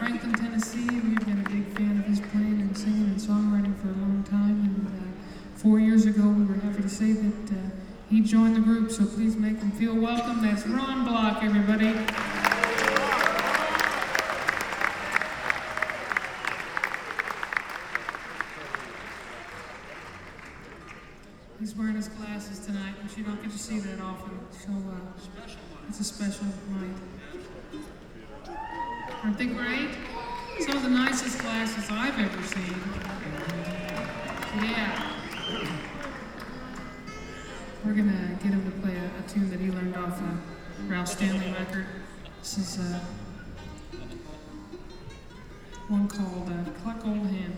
Franklin, Tennessee. We've been a big fan of his playing and singing and songwriting for a long time. And 4 years ago, we were happy to say that he joined the group, so please make him feel welcome. That's Ron Block, everybody. He's wearing his glasses tonight, which you don't get to see that often. So it's a special night. Aren't they great? Some of the nicest glasses I've ever seen. Yeah. We're gonna get him to play a tune that he learned off a Ralph Stanley record. This is one called Cluck Old Hen.